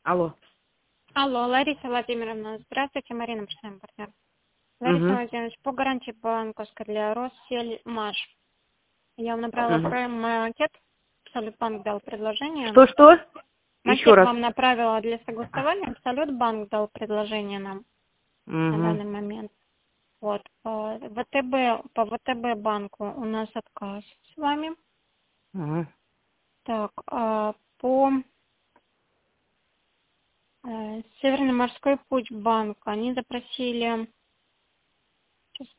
Алло. Алло, Лариса Владимировна, здравствуйте, Марина, постоянный партнер. Лариса Угу. Владимировна, по гарантии банковской для Россельмаш. Я вам направила Угу. макет, Абсолют банк дал предложение. Что? Еще Макет раз. вам направила для согласования, Абсолют банк дал предложение нам на Угу. данный момент. Вот, по ВТБ банку у нас отказ с вами. Угу. Так, по Северный морской путь банк, они запросили, сейчас,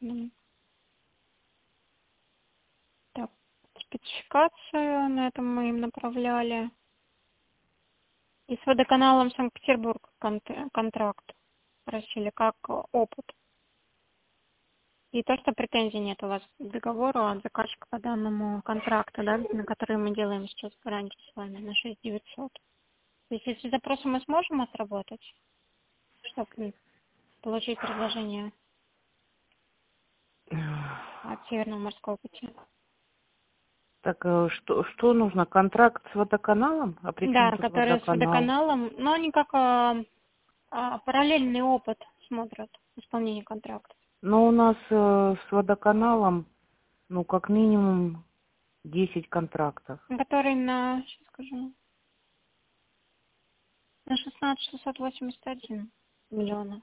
так, спецификацию, на этом мы им направляли. И с водоканалом Санкт-Петербург контракт просили как опыт. И то, что претензий нет у вас к договору от заказчика по данному контракту, да, на который мы делаем сейчас гарантию с вами на 6900. То есть если запросы мы сможем отработать, чтобы получить предложение от Северного морского пути. Так, что нужно? Контракт с водоканалом? А при чем Да, тут которые с водоканал? водоканалом, но они как параллельный опыт смотрят исполнение контракта. Ну, у нас с водоканалом, ну, как минимум 10 контрактов. Который на, сейчас скажу, на 16 681 миллиона.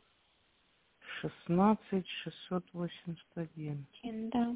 16 681. Да.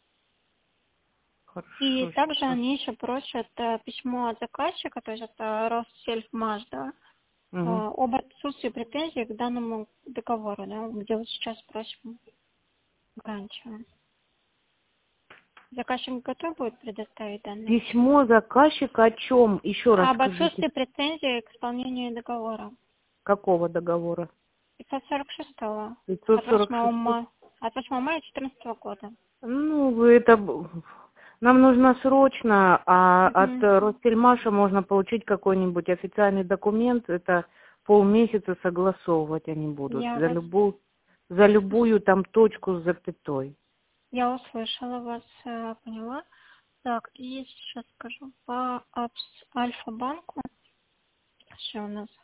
И Хорошо, также сейчас. они еще просят письмо от заказчика, то есть это Россельмаш, да, Угу. об отсутствии претензий к данному договору, да, где вот сейчас просим гарантию. Заказчик готов будет предоставить данные? Письмо заказчика о чем? Еще раз Об скажите. отсутствии претензий к исполнению договора. Какого договора? 546 от 8 546. мая, от 8 мая 2014 года. Ну, нам нужно срочно, а от Угу. Россельмаша можно получить какой-нибудь официальный документ. Это полмесяца согласовывать они будут. Я За любую там точку с запятой. услышала вас, поняла. Так, и сейчас скажу по Альфа-банку. Что у нас?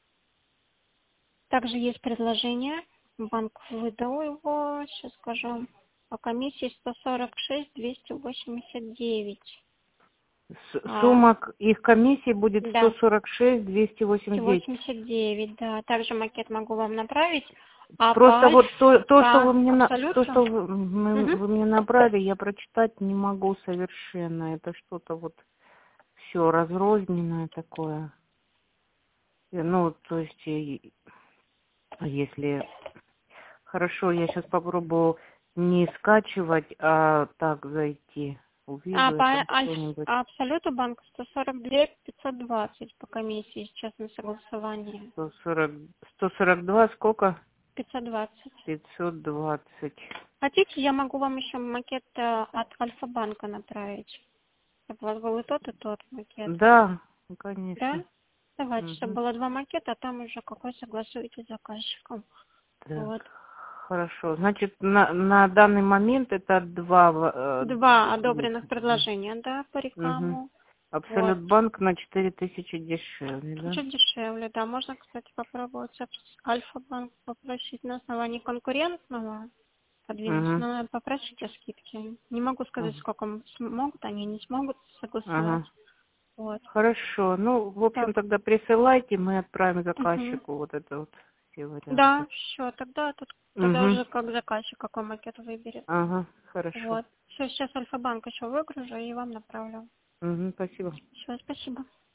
Также есть предложение. Банк выдал его, сейчас скажу, по комиссии 146 289. Сумма их комиссии будет Да, 146 289. 289, да. Также макет могу вам направить. А по Просто вот то, что Альфа то, абсолютно? что Угу. вы мне направили, я прочитать не могу совершенно. Это что-то вот все разрозненное такое. Ну, то есть, если... Хорошо, я сейчас попробую не скачивать, а так зайти. А Увижу по я там что-нибудь. абсолюту банк 142 520 по комиссии сейчас на согласование. 140, 142, сколько? 520. 520. Хотите, я могу вам еще макет от Альфа-банка направить, чтобы у вас был и тот макет. Да, Да? конечно. Давайте, чтобы Угу. было два макета, а там уже какой согласуете с заказчиком. Так, Вот. хорошо. Значит, на данный момент это два Два документа. одобренных предложения, да, по Угу. рекламу. Вот. Абсолют банк на 4000 дешевле, да? Чуть дешевле, да. Можно, кстати, попробовать Альфа-банк попросить на основании конкурентного подвинуть, Угу. но надо попросить о скидке. Не могу сказать, сколько смогут, они не смогут согласовать. Ага. Вот. Хорошо. Ну, в общем, Так. тогда присылайте, мы отправим Угу. заказчику вот это вот все Да, варианты. все, тогда Угу. уже как заказчик, какой макет выберет. Ага, хорошо. Вот. Все, сейчас Альфа-банк еще выгружу и вам направлю. Угу, спасибо. Все, спасибо.